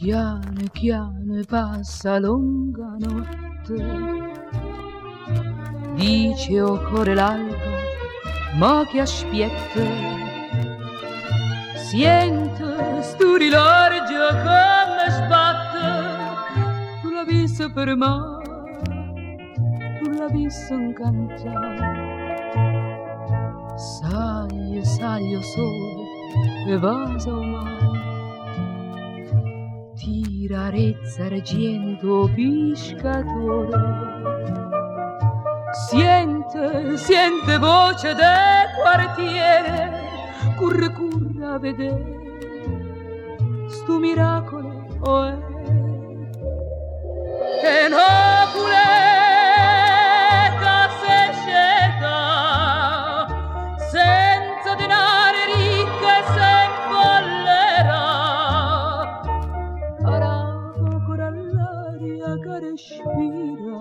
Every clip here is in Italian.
Chiano chiano e passa lunga notte, dice o cuore l'alba, ma che aspetta, sente stu rilargio come sbatte, tu l'hai visto per me, tu l'hai visto incantare, saglio sole e vaso mare, tirarezza argento pescatore, siente voce del quartiere, curre a vedere sto miracolo oh è che Napoli se scelta senza denari ricca e se imbollera ancora l'aria che respira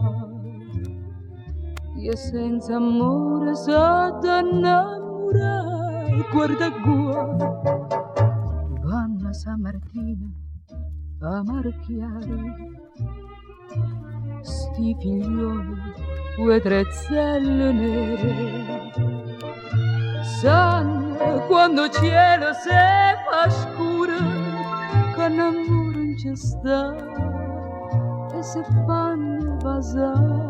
e senza amore sotto innamorare guarda qua Vanna San Martino a marchiare sti figlioli due trezzelle nere sanno quando cielo si fa scuro che l'amore non c'è sta e si fanno basare.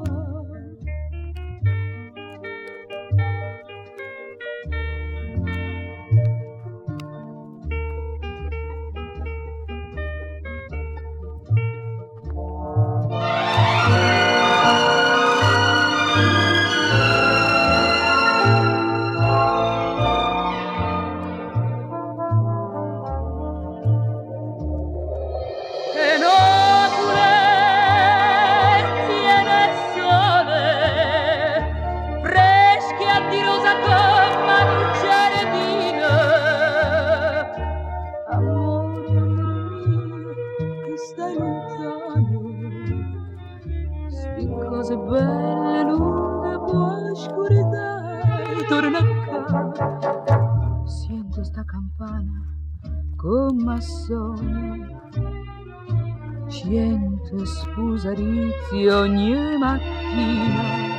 Cento sposarizi ogni mattina,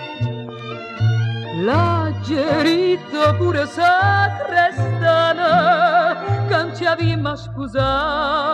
la gerito pure sacrestana, che non ci avevamo sposato.